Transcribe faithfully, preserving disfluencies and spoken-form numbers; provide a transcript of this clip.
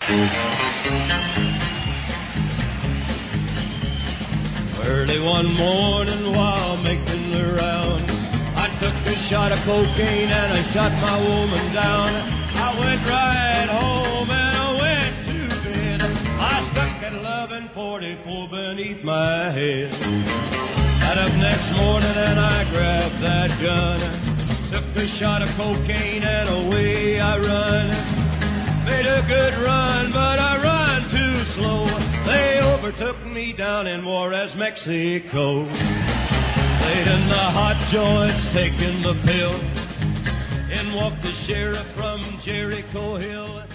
Early one morning while making the round, I took a shot of cocaine and I shot my woman down. I went right home and I went to bed. I stuck at eleven forty-four beneath my head. Got up next morning and I grabbed that gun, took a shot of cocaine and away I run. Made a good run, but I run too slow. They overtook me down in Juarez, Mexico. Laid in the hot joints, taking the pill. In walked the sheriff from Jericho Hill.